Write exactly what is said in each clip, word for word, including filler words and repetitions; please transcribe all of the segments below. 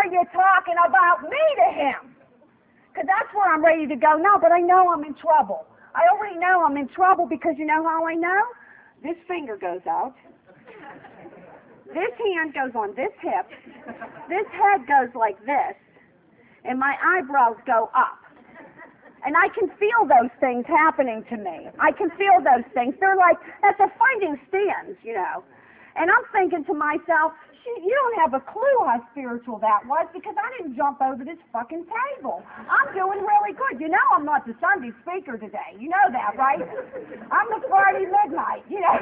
are you talking about me to him? Because that's where I'm ready to go now, but I know I'm in trouble. I already know I'm in trouble because you know how I know? This finger goes out. This hand goes on this hip. This head goes like this. And my eyebrows go up. And I can feel those things happening to me. I can feel those things. They're like, that's a fighting stance, you know. And I'm thinking to myself, you don't have a clue how spiritual that was because I didn't jump over this fucking table. I'm doing really good. You know I'm not the Sunday speaker today. You know that, right? I'm the Friday midnight, you know.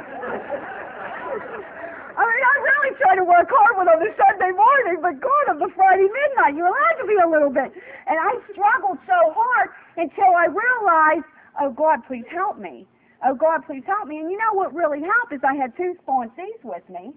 I mean, I really try to work hard with on the Sunday morning, but God, I'm the Friday midnight. You're allowed to be a little bit. And I struggled so hard until I realized, oh, God, please help me. Oh, God, please help me. And you know what really helped is I had two sponsees with me.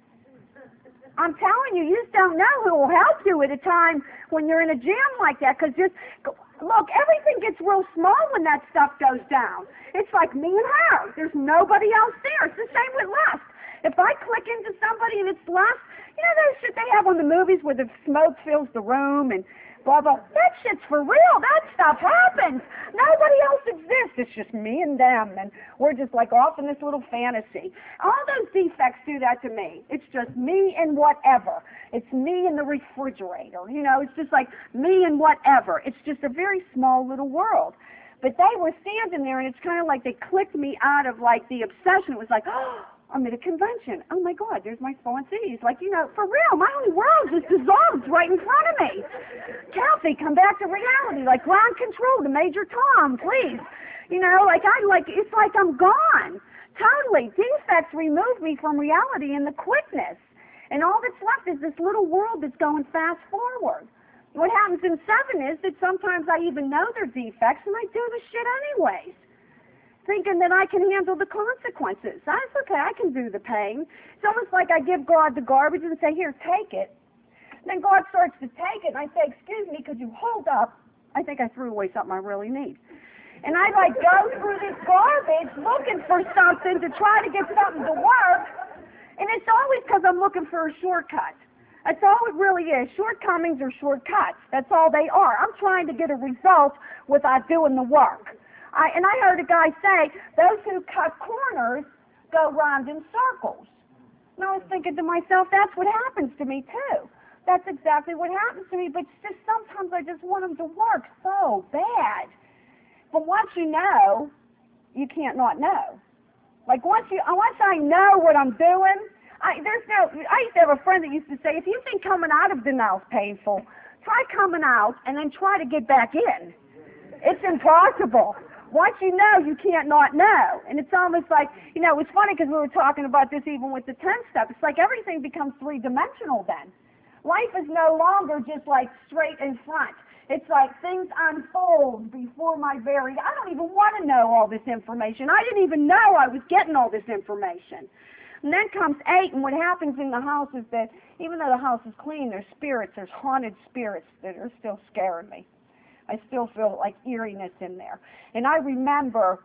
I'm telling you, you just don't know who will help you at a time when you're in a jam like that. Because just, look, everything gets real small when that stuff goes down. It's like me and her. There's nobody else there. It's the same with lust. If I click into somebody and it's lust, you know those shit they have on the movies where the smoke fills the room and blah, blah. That shit's for real. That stuff happens. Nobody else exists. It's just me and them, and we're just like off in this little fantasy. All those defects do that to me. It's just me and whatever. It's me and the refrigerator. You know, it's just like me and whatever. It's just a very small little world. But they were standing there, and it's kind of like they clicked me out of like the obsession. It was like, oh, I'm at a convention. Oh my God, there's my sponsees. Like, you know, for real, my whole world just dissolved right in front of me. Kathy, come back to reality. Like ground control to Major Tom, please. You know, like I like it's like I'm gone. Totally. Defects remove me from reality and the quickness. And all that's left is this little world that's going fast forward. What happens in seven is that sometimes I even know they're defects and I do the shit anyways, thinking that I can handle the consequences. That's okay, I can do the pain. It's almost like I give God the garbage and say, here, take it. Then God starts to take it, and I say, excuse me, could you hold up? I think I threw away something I really need. And I, like, go through this garbage looking for something to try to get something to work, and it's always because I'm looking for a shortcut. That's all it really is. Shortcomings are shortcuts. That's all they are. I'm trying to get a result without doing the work. I, and I heard a guy say, those who cut corners go round in circles. And I was thinking to myself, that's what happens to me too. That's exactly what happens to me, but it's just sometimes I just want them to work so bad. But once you know, you can't not know. Like once you, once I know what I'm doing, I, there's no, I used to have a friend that used to say, if you think coming out of denial is painful, try coming out and then try to get back in. It's impossible. Once you know, you can't not know. And it's almost like, you know, it's funny because we were talking about this even with the ten step. It's like everything becomes three-dimensional then. Life is no longer just like straight in front. It's like things unfold before my very, I don't even want to know all this information. I didn't even know I was getting all this information. And then comes eight, and what happens in the house is that even though the house is clean, there's spirits, there's haunted spirits that are still scaring me. I still feel like eeriness in there. And I remember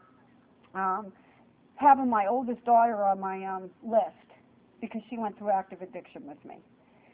um, having my oldest daughter on my um, list because she went through active addiction with me.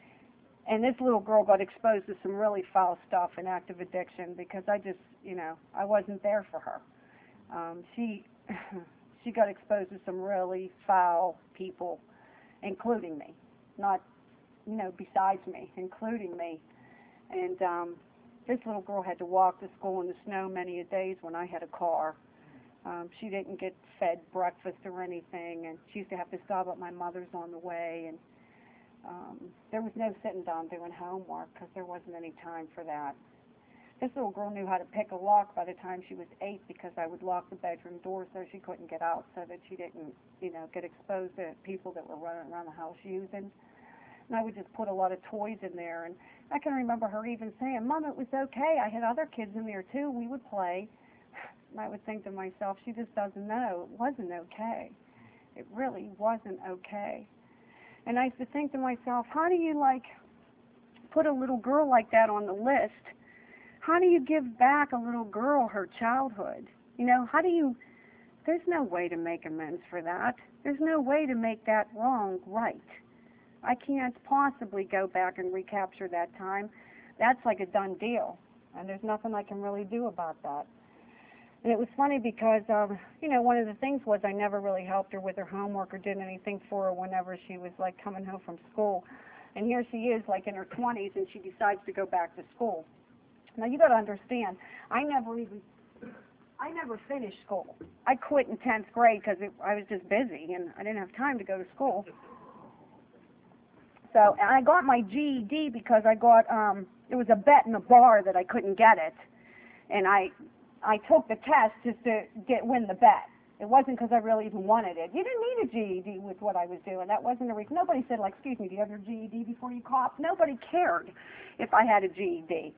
And this little girl got exposed to some really foul stuff in active addiction because I just, you know, I wasn't there for her. Um, she... She got exposed to some really foul people, including me. Not, you know, besides me, including me. And um, this little girl had to walk to school in the snow many a days when I had a car. Um, she didn't get fed breakfast or anything, and she used to have to stop at my mother's on the way. And um, there was no sitting down doing homework because there wasn't any time for that. This little girl knew how to pick a lock by the time she was eight because I would lock the bedroom door so she couldn't get out so that she didn't, you know, get exposed to people that were running around the house using. And I would just put a lot of toys in there. And I can remember her even saying, Mom, it was okay. I had other kids in there too. We would play. And I would think to myself, she just doesn't know. It wasn't okay. It really wasn't okay. And I used to think to myself, how do you, like, put a little girl like that on the list? How do you give back a little girl her childhood? You know, how do you, there's no way to make amends for that. There's no way to make that wrong right. I can't possibly go back and recapture that time. That's like a done deal, and there's nothing I can really do about that. And it was funny because, um, you know, one of the things was I never really helped her with her homework or did anything for her whenever she was, like, coming home from school. And here she is, like, in her twenties, and she decides to go back to school. Now, you got to understand, I never even, I never finished school. I quit in tenth grade because I was just busy, and I didn't have time to go to school. So, and I got my G E D because I got, um, there was a bet in a bar that I couldn't get it. And I, I took the test just to get win the bet. It wasn't because I really even wanted it. You didn't need a G E D with what I was doing. That wasn't a reason. Nobody said, like, excuse me, do you have your G E D before you cop? Nobody cared if I had a G E D.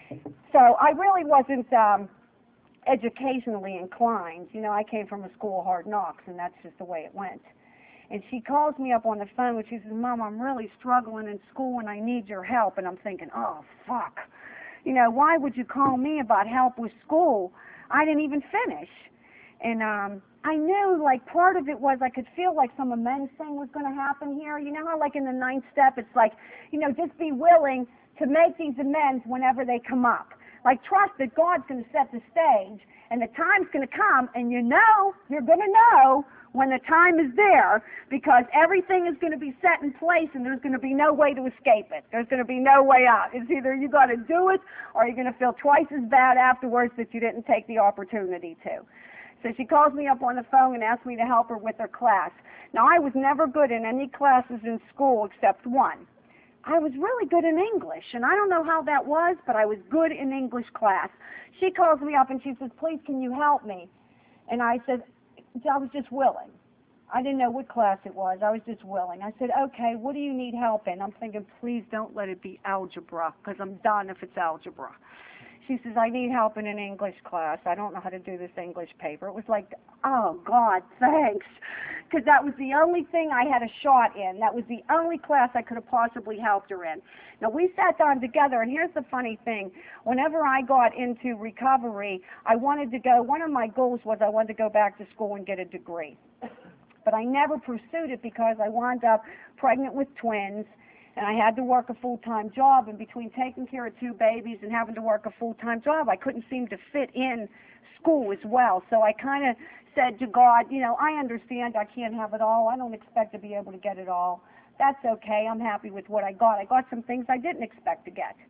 So I really wasn't um, educationally inclined. You know, I came from a school of hard knocks, and that's just the way it went. And she calls me up on the phone, and she says, Mom, I'm really struggling in school, and I need your help. And I'm thinking, oh, fuck. You know, why would you call me about help with school? I didn't even finish. And um, I knew, like, part of it was I could feel like some amends thing was going to happen here. You know how, like, in the ninth step, it's like, you know, just be willing to make these amends whenever they come up. Like, trust that God's going to set the stage, and the time's going to come, and you know, you're going to know when the time is there, because everything is going to be set in place, and there's going to be no way to escape it. There's going to be no way out. It's either you got to do it, or you're going to feel twice as bad afterwards that you didn't take the opportunity to. So she calls me up on the phone and asks me to help her with her class. Now, I was never good in any classes in school except one. I was really good in English, and I don't know how that was, but I was good in English class. She calls me up and she says, please, can you help me? And I said, I was just willing. I didn't know what class it was. I was just willing. I said, okay, what do you need help in? I'm thinking, please don't let it be algebra, because I'm done if it's algebra. She says, I need help in an English class. I don't know how to do this English paper. It was like, oh, God, thanks. Because that was the only thing I had a shot in. That was the only class I could have possibly helped her in. Now, we sat down together, and here's the funny thing. Whenever I got into recovery, I wanted to go, one of my goals was I wanted to go back to school and get a degree. But I never pursued it because I wound up pregnant with twins, and I had to work a full-time job, and between taking care of two babies and having to work a full-time job, I couldn't seem to fit in school as well. So I kind of said to God, you know, I understand I can't have it all. I don't expect to be able to get it all. That's okay. I'm happy with what I got. I got some things I didn't expect to get.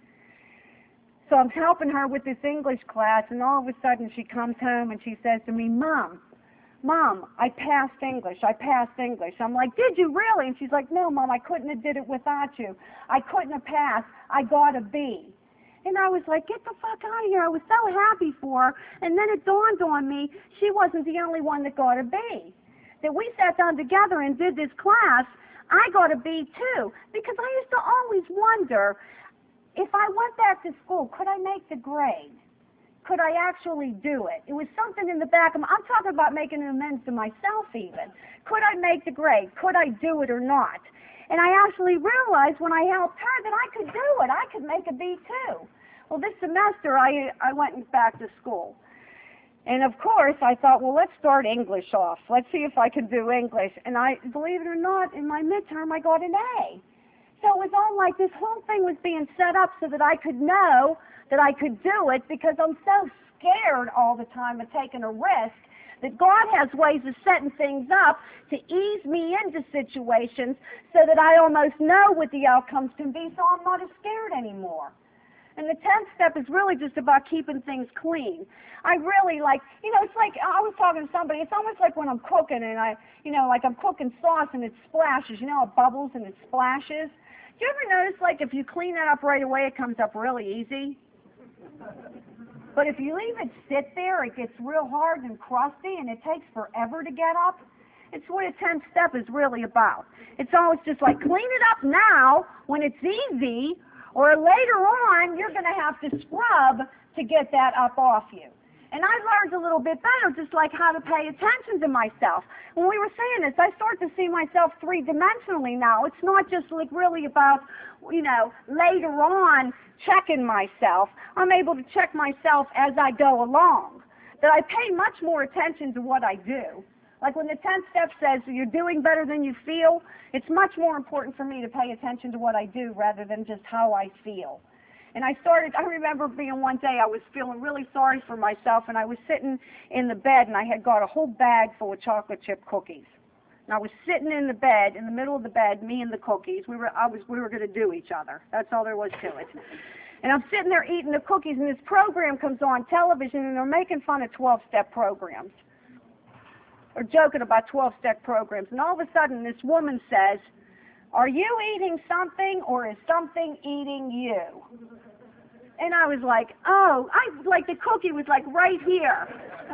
So I'm helping her with this English class, and all of a sudden she comes home and she says to me, Mom, Mom, I passed English. I passed English. I'm like, did you really? And she's like, no, Mom, I couldn't have did it without you. I couldn't have passed. I got a B. And I was like, get the fuck out of here. I was so happy for her. And then it dawned on me, she wasn't the only one that got a B. That we sat down together and did this class, I got a B too. Because I used to always wonder, if I went back to school, could I make the grade? Could I actually do it? It was something in the back of my, I'm talking about making an amends to myself even. Could I make the grade? Could I do it or not? And I actually realized when I helped her that I could do it. I could make a B too. Well, this semester I, I went back to school. And of course I thought, well, let's start English off. Let's see if I can do English. And I, believe it or not, in my midterm I got an A. So it was all like this whole thing was being set up so that I could know that I could do it, because I'm so scared all the time of taking a risk that God has ways of setting things up to ease me into situations so that I almost know what the outcomes can be, so I'm not as scared anymore. And the tenth step is really just about keeping things clean. I really like, you know, it's like, I was talking to somebody, it's almost like when I'm cooking and I, you know, like I'm cooking sauce and it splashes, you know, it bubbles and it splashes. Do you ever notice, like, if you clean that up right away, it comes up really easy? But if you leave it sit there, it gets real hard and crusty, and it takes forever to get up. It's what a tenth step is really about. It's always just like, clean it up now when it's easy, or later on you're going to have to scrub to get that up off you. And I learned a little bit better, just like how to pay attention to myself. When we were saying this, I start to see myself three-dimensionally now. It's not just like really about, you know, later on checking myself. I'm able to check myself as I go along. That I pay much more attention to what I do, Like when the tenth step says you're doing better than you feel, it's much more important for me to pay attention to what I do rather than just how I feel. And I started, I remember being one day, I was feeling really sorry for myself, and I was sitting in the bed, and I had got a whole bag full of chocolate chip cookies. And I was sitting in the bed, in the middle of the bed, me and the cookies. We were, I was, we were going to do each other. That's all there was to it. And I'm sitting there eating the cookies, and this program comes on television, and they're making fun of twelve-step programs, or joking about twelve-step programs. And all of a sudden, this woman says, "Are you eating something, or is something eating you?" And I was like, oh, I like the cookie was like right here.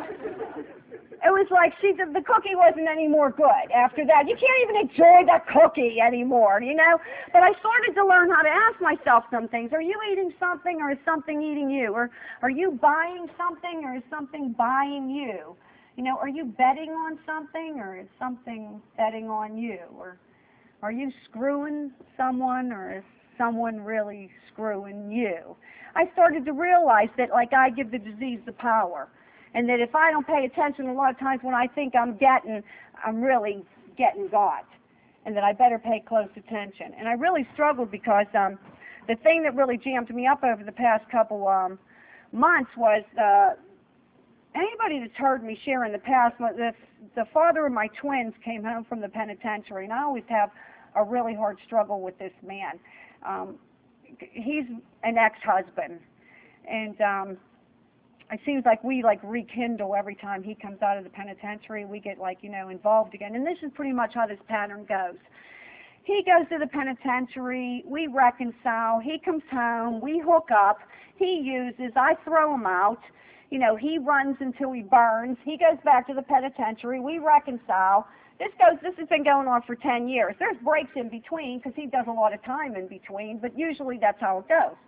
It was like she the, the cookie wasn't any more good after that. You can't even enjoy that cookie anymore, you know? But I started to learn how to ask myself some things. Are you eating something, or is something eating you? Or are you buying something, or is something buying you? You know, are you betting on something, or is something betting on you? Or are you screwing someone, or is someone really screwing you? I started to realize that, like, I give the disease the power, and that if I don't pay attention, a lot of times when I think I'm getting, I'm really getting got, and that I better pay close attention. And I really struggled because um, the thing that really jammed me up over the past couple um, months was uh, anybody that's heard me share in the past, the, the father of my twins came home from the penitentiary, and I always have a really hard struggle with this man. Um, he's an ex-husband, and um, it seems like we like rekindle every time he comes out of the penitentiary. We get like, you know, involved again, and this is pretty much how this pattern goes. He goes to the penitentiary, we reconcile, he comes home, we hook up, he uses, I throw him out, you know, he runs until he burns, he goes back to the penitentiary, we reconcile. This goes. This has been going on for ten years. There's breaks in between because he does a lot of time in between, but usually that's how it goes.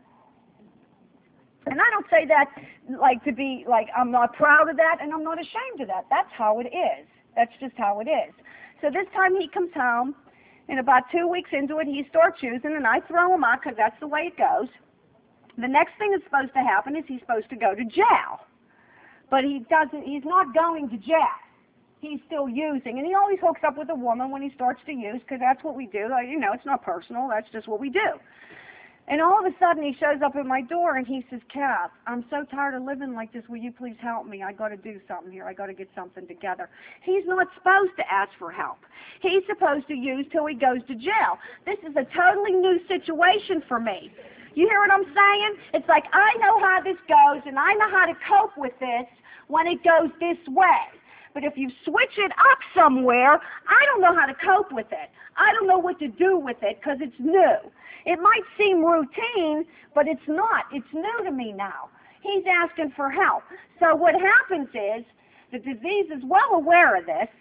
And I don't say that like to be like I'm not proud of that and I'm not ashamed of that. That's how it is. That's just how it is. So this time he comes home, and about two weeks into it, he starts using, and I throw him out because that's the way it goes. The next thing that's supposed to happen is he's supposed to go to jail, but he doesn't. He's not going to jail. He's still using, and he always hooks up with a woman when he starts to use, because that's what we do. Like, you know, it's not personal. That's just what we do. And all of a sudden, he shows up at my door, and he says, "Kath, I'm so tired of living like this. Will you please help me? I got to do something here. I got to get something together." He's not supposed to ask for help. He's supposed to use till he goes to jail. This is a totally new situation for me. You hear what I'm saying? It's like I know how this goes, and I know how to cope with this when it goes this way. But if you switch it up somewhere, I don't know how to cope with it. I don't know what to do with it because it's new. It might seem routine, but it's not. It's new to me now. He's asking for help. So what happens is the disease is well aware of this.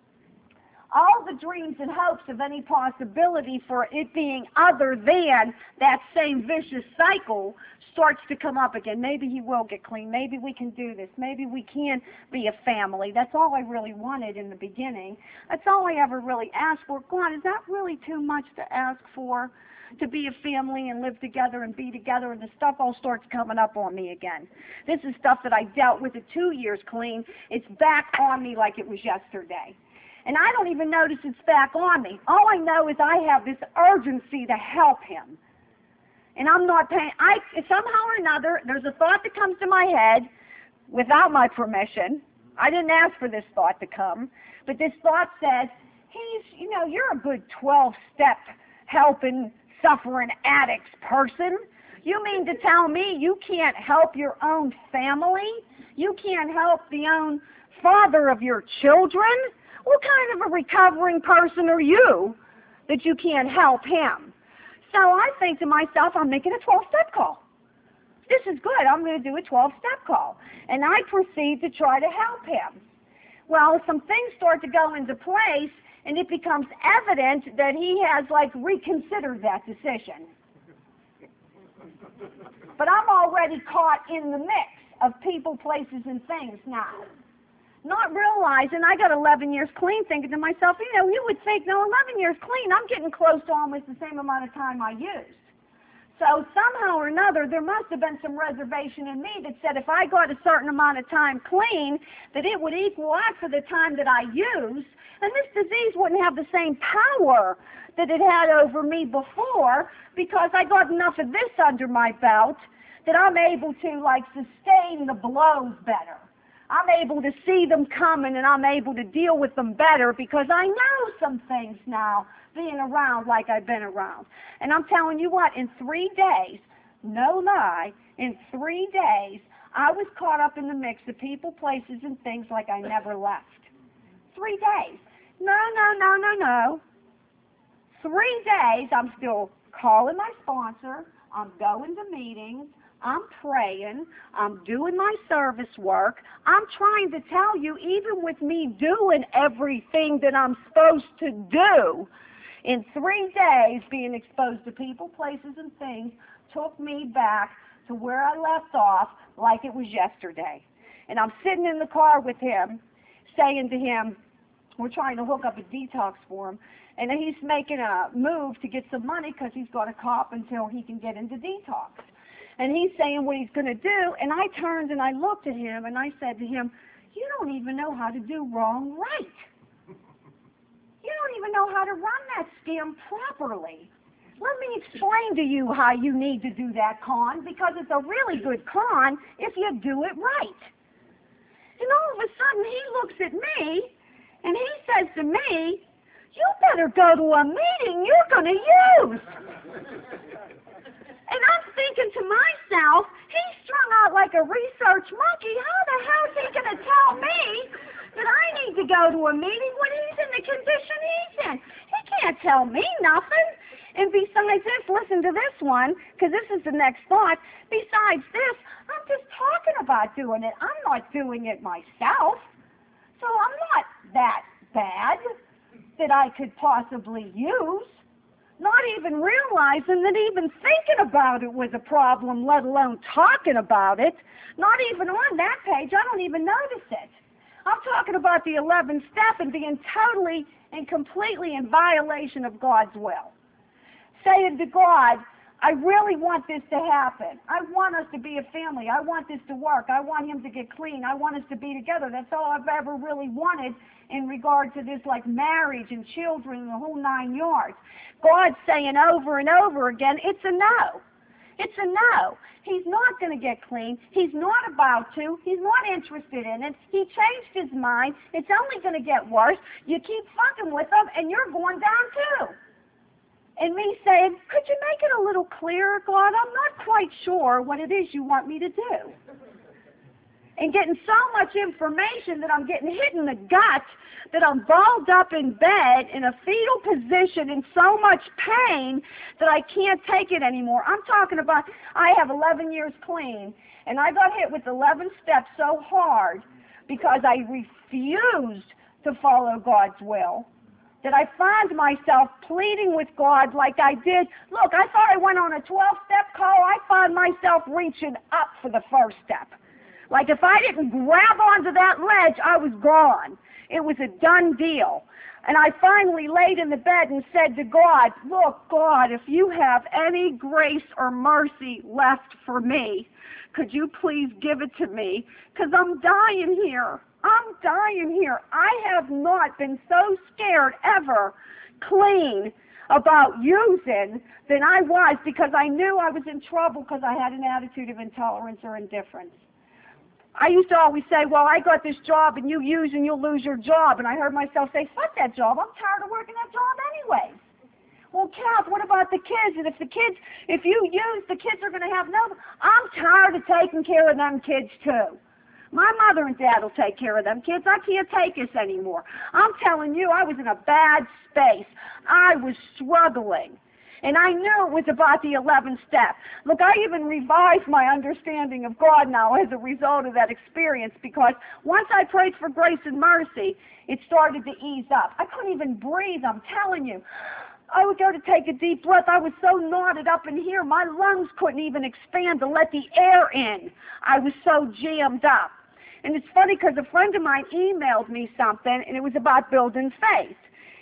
All the dreams and hopes of any possibility for it being other than that same vicious cycle starts to come up again. Maybe he will get clean. Maybe we can do this. Maybe we can be a family. That's all I really wanted in the beginning. That's all I ever really asked for. God, is that really too much to ask for? To be a family and live together and be together, and the stuff all starts coming up on me again. This is stuff that I dealt with at two years clean. It's back on me like it was yesterday. And I don't even notice it's back on me. All I know is I have this urgency to help him. And I'm not paying, I, somehow or another, there's a thought that comes to my head without my permission. I didn't ask for this thought to come. But this thought says, he's, you know, you're a good twelve-step helping, suffering addicts person. You mean to tell me you can't help your own family? You can't help the own father of your children? What kind of a recovering person are you that you can't help him? So I think to myself, I'm making a twelve-step call. This is good. I'm going to do a twelve-step call. And I proceed to try to help him. Well, some things start to go into place, and it becomes evident that he has, like, reconsidered that decision. But I'm already caught in the mix of people, places, and things now. Not realizing I got eleven years clean, thinking to myself, you know, you would think, no, eleven years clean, I'm getting close to almost the same amount of time I used. So somehow or another, there must have been some reservation in me that said if I got a certain amount of time clean, that it would equal out for the time that I use, and this disease wouldn't have the same power that it had over me before, because I got enough of this under my belt that I'm able to, like, sustain the blows better. I'm able to see them coming, and I'm able to deal with them better because I know some things now, being around like I've been around. And I'm telling you what, in three days, no lie, in three days, I was caught up in the mix of people, places, and things like I never left. Three days. No, no, no, no, no. Three days, I'm still calling my sponsor, I'm going to meetings, I'm praying, I'm doing my service work. I'm trying to tell you, even with me doing everything that I'm supposed to do, in three days, being exposed to people, places, and things took me back to where I left off like it was yesterday. And I'm sitting in the car with him, saying to him, we're trying to hook up a detox for him, and he's making a move to get some money because he's got a cop until he can get into detox. And he's saying what he's going to do, and I turned and I looked at him and I said to him, you don't even know how to do wrong right. You don't even know how to run that scam properly. Let me explain to you how you need to do that con, because it's a really good con if you do it right. And all of a sudden he looks at me and he says to me, you better go to a meeting you're going to use. And I'm thinking to myself, he's strung out like a research monkey. How the hell is he going to tell me that I need to go to a meeting when he's in the condition he's in? He can't tell me nothing. And besides this, listen to this one, because this is the next thought. Besides this, I'm just talking about doing it. I'm not doing it myself. So I'm not that bad that I could possibly use. Not even realizing that even thinking about it was a problem, let alone talking about it. Not even on that page. I don't even notice it. I'm talking about the eleventh step and being totally and completely in violation of God's will. Saying to God, I really want this to happen. I want us to be a family. I want this to work. I want him to get clean. I want us to be together. That's all I've ever really wanted in regard to this, like marriage and children and the whole nine yards. God's saying over and over again, it's a no. It's a no. He's not going to get clean. He's not about to. He's not interested in it. He changed his mind. It's only going to get worse. You keep fucking with him and you're going down too. And me saying, could you make it a little clearer, God? I'm not quite sure what it is you want me to do. And getting so much information that I'm getting hit in the gut, that I'm balled up in bed in a fetal position in so much pain that I can't take it anymore. I'm talking about, I have eleven years clean, and I got hit with eleven steps so hard because I refused to follow God's will, that I find myself pleading with God like I did. Look, I thought I went on a twelve-step call. I found myself reaching up for the first step. Like if I didn't grab onto that ledge, I was gone. It was a done deal. And I finally laid in the bed and said to God, look, God, if you have any grace or mercy left for me, could you please give it to me? Because I'm dying here. I'm dying here. I have not been so scared ever clean about using than I was, because I knew I was in trouble because I had an attitude of intolerance or indifference. I used to always say, well, I got this job and you use and you'll lose your job. And I heard myself say, fuck that job. I'm tired of working that job anyways. Well, Kath, what about the kids? And if the kids, if you use, the kids are going to have no, I'm tired of taking care of them kids too. My mother and dad will take care of them kids. I can't take this anymore. I'm telling you, I was in a bad space. I was struggling. And I knew it was about the eleventh step. Look, I even revised my understanding of God now as a result of that experience, because once I prayed for grace and mercy, it started to ease up. I couldn't even breathe, I'm telling you. I would go to take a deep breath. I was so knotted up in here, my lungs couldn't even expand to let the air in. I was so jammed up. And it's funny because a friend of mine emailed me something, and it was about building faith.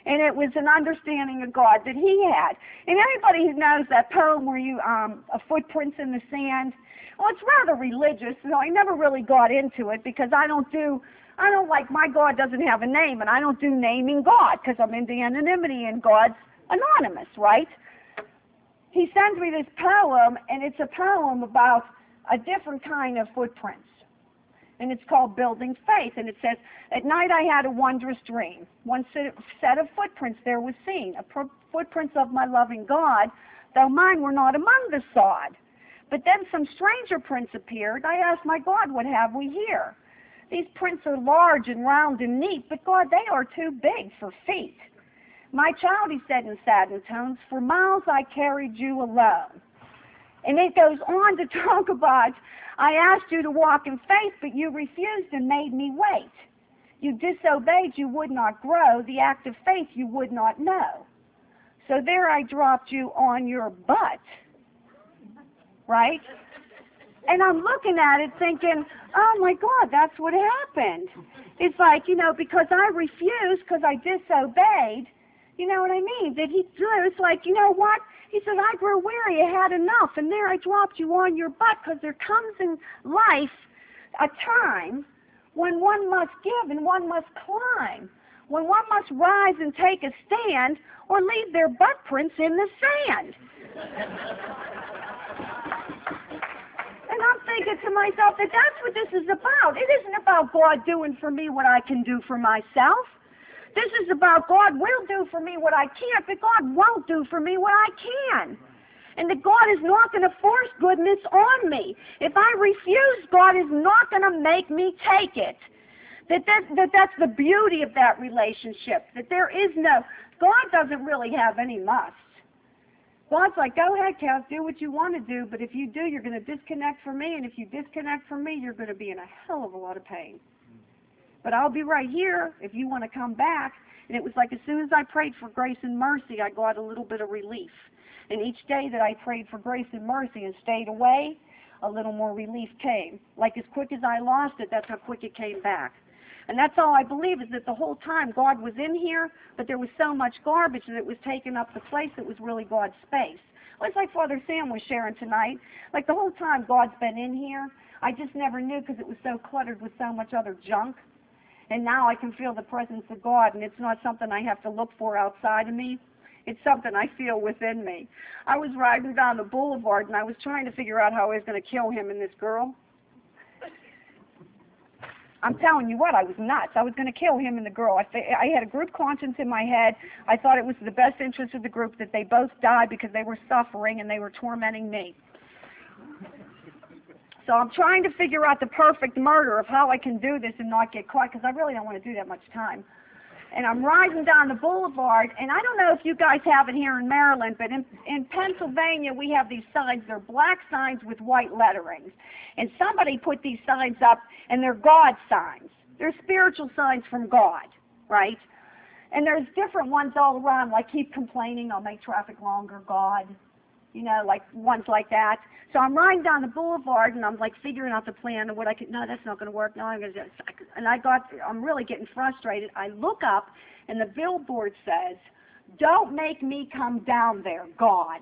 And it was an understanding of God that he had. And anybody who knows that poem where you, um, a footprints in the sand, well, it's rather religious. You know, I never really got into it because I don't do, I don't like, my God doesn't have a name, and I don't do naming God because I'm into anonymity and God's anonymous, right? He sends me this poem, and it's a poem about a different kind of footprints. And it's called Building Faith. And it says, at night I had a wondrous dream. One set of footprints there was seen, a footprints of my loving God, though mine were not among the sod. But then some stranger prints appeared. I asked my God, what have we here? These prints are large and round and neat, but God, they are too big for feet. My child, he said in saddened tones, for miles I carried you alone. And it goes on to talk about, I asked you to walk in faith, but you refused and made me wait. You disobeyed, you would not grow. The act of faith you would not know. So there I dropped you on your butt. Right? And I'm looking at it thinking, oh my God, that's what happened. It's like, you know, because I refused, because I disobeyed, you know what I mean? That he, it's like, you know what? He said, I grew weary, I had enough, and there I dropped you on your butt, because there comes in life a time when one must give and one must climb, when one must rise and take a stand or leave their butt prints in the sand. And I'm thinking to myself that that's what this is about. It isn't about God doing for me what I can do for myself. This is about God will do for me what I can't, but God won't do for me what I can. And that God is not going to force goodness on me. If I refuse, God is not going to make me take it. That, that, that that's the beauty of that relationship. That there is no, God doesn't really have any musts. God's like, go ahead, Cass, do what you want to do, but if you do, you're going to disconnect from me, and if you disconnect from me, you're going to be in a hell of a lot of pain. But I'll be right here if you want to come back. And it was like as soon as I prayed for grace and mercy, I got a little bit of relief. And each day that I prayed for grace and mercy and stayed away, a little more relief came. Like as quick as I lost it, that's how quick it came back. And that's all I believe, is that the whole time God was in here, but there was so much garbage that it was taking up the place that was really God's space. Well, it's like Father Sam was sharing tonight. Like the whole time God's been in here, I just never knew because it was so cluttered with so much other junk. And now I can feel the presence of God, and it's not something I have to look for outside of me. It's something I feel within me. I was riding down the boulevard, and I was trying to figure out how I was going to kill him and this girl. I'm telling you what, I was nuts. I was going to kill him and the girl. I, I had a group conscience in my head. I thought it was the best interest of the group that they both die because they were suffering and they were tormenting me. So I'm trying to figure out the perfect murder of how I can do this and not get caught, because I really don't want to do that much time. And I'm riding down the boulevard, and I don't know if you guys have it here in Maryland, but in, in Pennsylvania we have these signs. They're black signs with white letterings. And somebody put these signs up, and they're God signs. They're spiritual signs from God, right? And there's different ones all around, like keep complaining, I'll make traffic longer, God. You know, like ones like that. So I'm riding down the boulevard, and I'm like figuring out the plan of what I could. No, that's not going to work. No, I'm going to. And I got. I'm really getting frustrated. I look up, and the billboard says, "Don't make me come down there, God."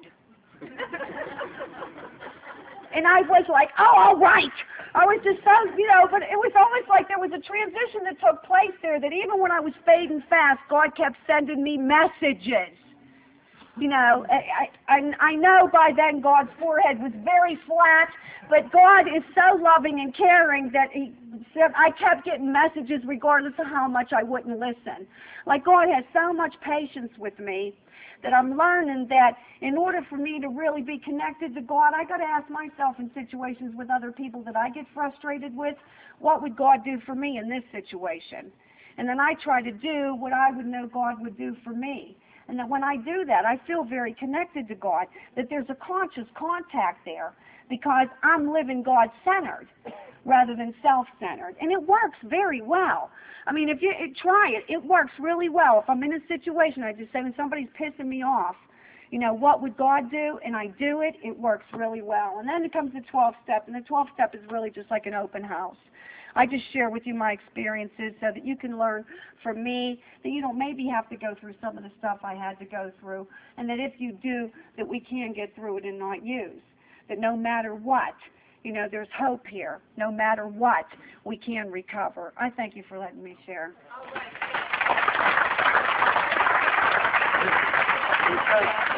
And I was like, "Oh, all right." I was just so, you know, but it was almost like there was a transition that took place there. That even when I was fading fast, God kept sending me messages. You know, I, I, I know by then God's forehead was very flat, but God is so loving and caring that he said I kept getting messages regardless of how much I wouldn't listen. Like God has so much patience with me that I'm learning that in order for me to really be connected to God, I got to ask myself in situations with other people that I get frustrated with, what would God do for me in this situation? And then I try to do what I would know God would do for me. And that when I do that, I feel very connected to God, that there's a conscious contact there because I'm living God-centered rather than self-centered. And it works very well. I mean, if you it, try it, it works really well. If I'm in a situation, I just say when somebody's pissing me off, you know, what would God do? And I do it, it works really well. And then it comes the twelfth step, and the twelfth step is really just like an open house. I just share with you my experiences so that you can learn from me, that you don't maybe have to go through some of the stuff I had to go through, and that if you do, that we can get through it and not use. That no matter what, you know, there's hope here. No matter what, we can recover. I thank you for letting me share. All right.